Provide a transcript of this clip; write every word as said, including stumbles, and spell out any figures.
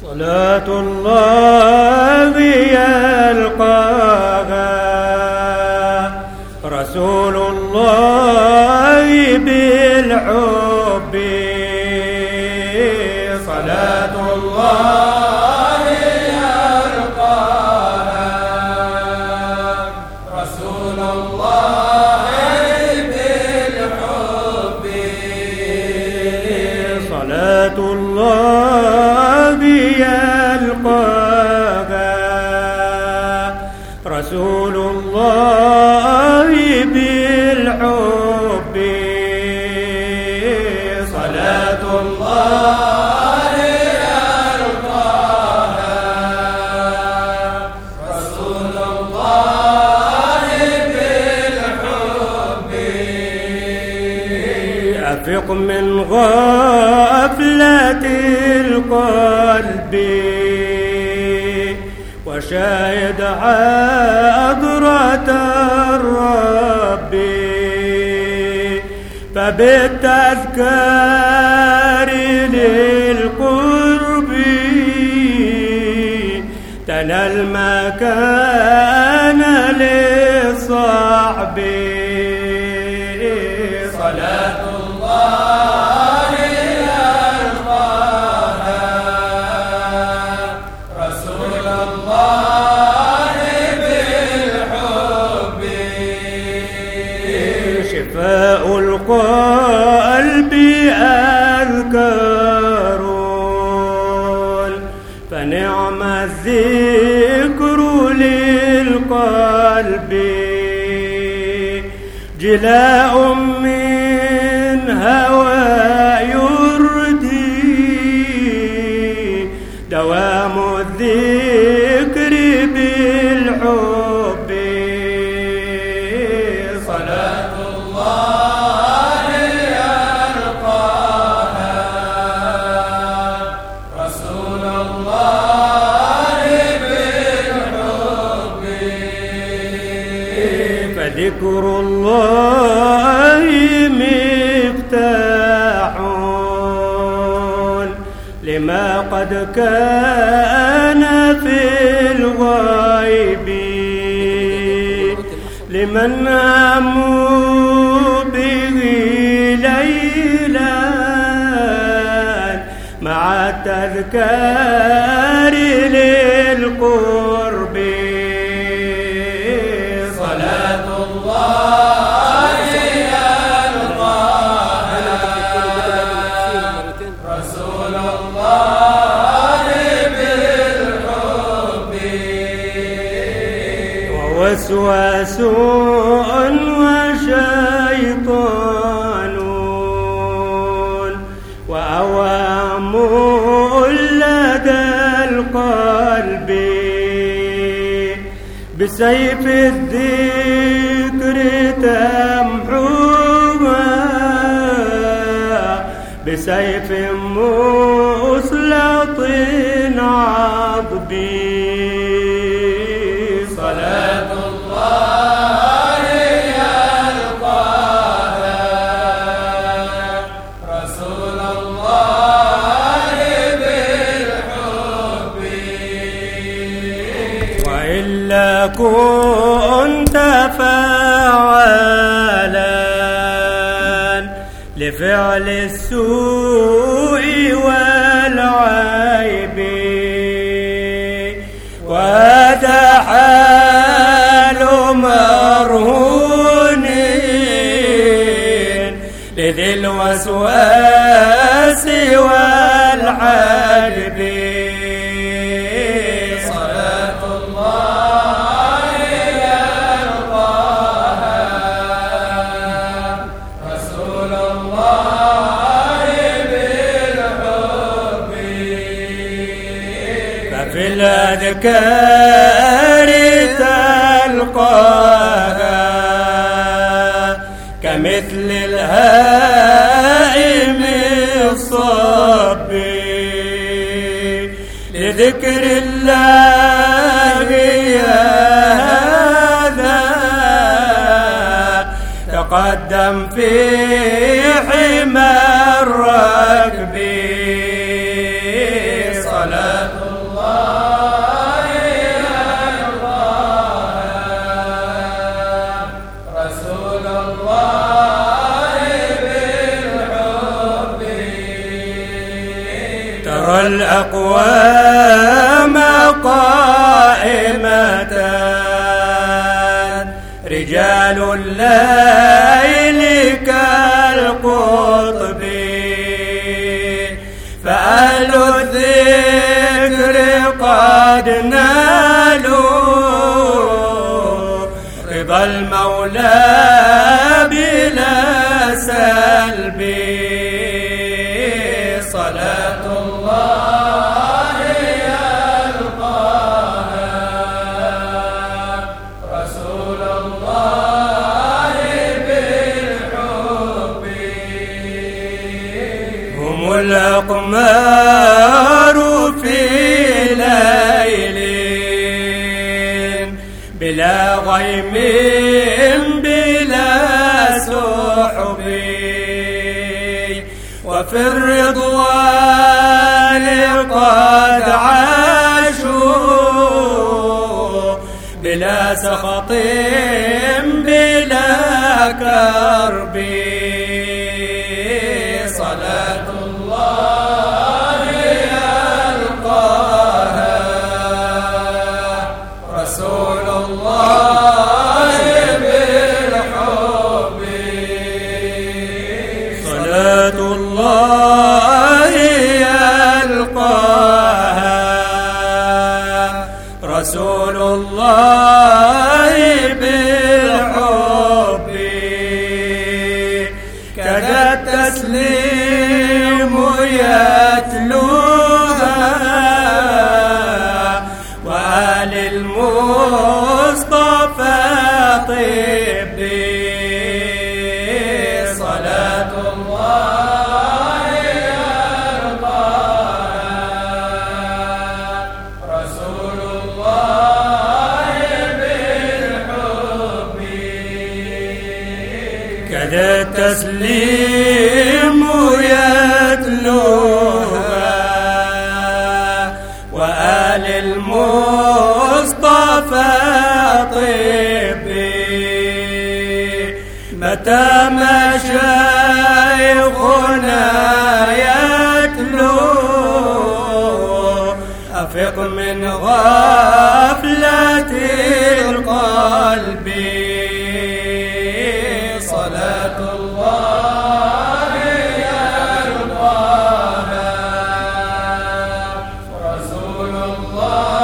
صلاة الله يلقاها رسول الله بالحب. صلاة الله يلقاها رسول الله بالحب. صلاة الله يلقاها رسول الله بالحب. صلاة الله يلقاها رسول الله بالحب. أفق من غفلة القلب وشاهد حضرة الرب، فبالتذكار للقرب تنال مكان للصعب. صلاة الله يلقاها رسول الله بالحب. شفاء القلب أذكار فنعم الذكر للقلب. جلاء من هوى يردي دوام الذكر بالحب. صلاة الله يلقاها رسول الله بالحب. فذكر الله مفتاح لما قد كان في الغيب، لمن هموا به ليلا مع التذكار للقرب. صلاة الله يلقاها رسول الله بالحب. ووسواس وشيطان وأوام لدى القلب، بسيف الذكر تمحوها بسيف مسلط عضبي. صلاة الله يلقاها رسول الله بالحب. وإلا كنت فاعلا لفعل السوء والعيب، وهذا حال مرهون لذي الوسواس والعجب. صلاة الله يلقاها رسول الله بالحب. ففي الأذكار تلقاها كمثل الهائم الصب، لذكر الله يا هذا تقدم في حمى الركب. صلاة والأقوام قائمة رجال الليل كالقطب فأهل الذكر قد نالوا رضا المولى بلا سلب صلاة الله يلقاها رسول الله بالحب هم الأقمار في ليل بلا غيم بلا سحب وفي الرضوان قد عاشوا بلا سخط بلا كرب صلاة الله يلقاها رسول الله بالحب صلاة الله يلقاها رسول الله بالحب كذا التسليم يتلوها وآل المصطفى طبي صلاة الله يلقاها رسول الله بالحب كذا التسليم يتلوها وآل المصطفى طبي متى مشايخنا يتلو أفق من غفلة القلب صلاة الله يلقاها رسول الله